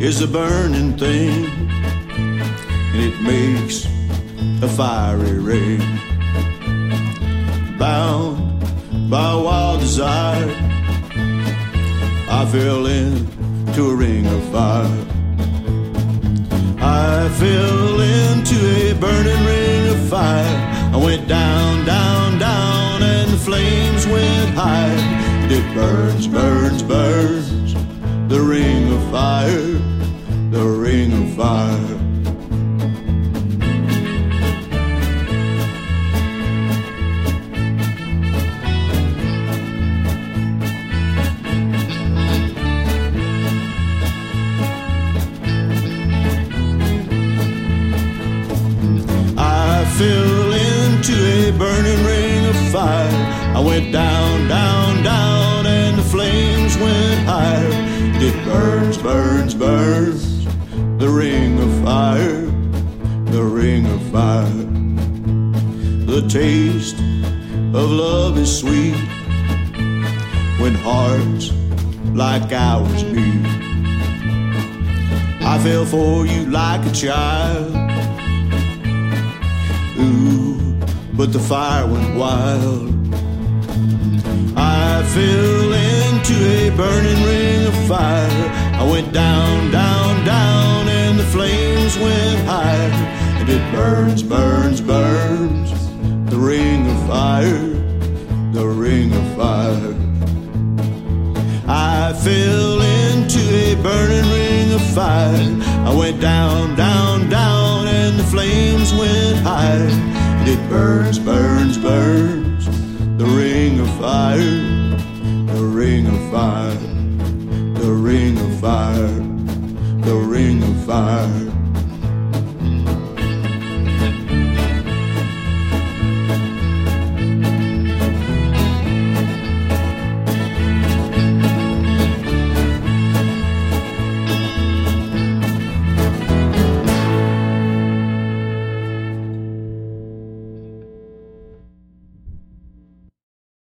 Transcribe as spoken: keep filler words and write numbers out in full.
is a burning thing, and it makes a fiery ring. Bound by a wild desire, I fell into a ring of fire. I fell into a burning ring of fire. I went down, down, down, and the flames went high. It burns, burns, burns, the ring of fire, the ring of fire. I fell into a burning ring of fire. I went down, down, down, and the flames went higher. It burns, burns, burns, the ring of fire, the ring of fire. The taste of love is sweet when hearts like ours beat. I fell for you like a child. Ooh, but the fire went wild. I fell into a burning ring of fire. I went down, down, down, and the flames went higher. And it burns, burns, burns, the ring of fire, the ring of fire. I fell into a burning ring of fire. I went down, down, down, and the flames went higher. And it burns, burns,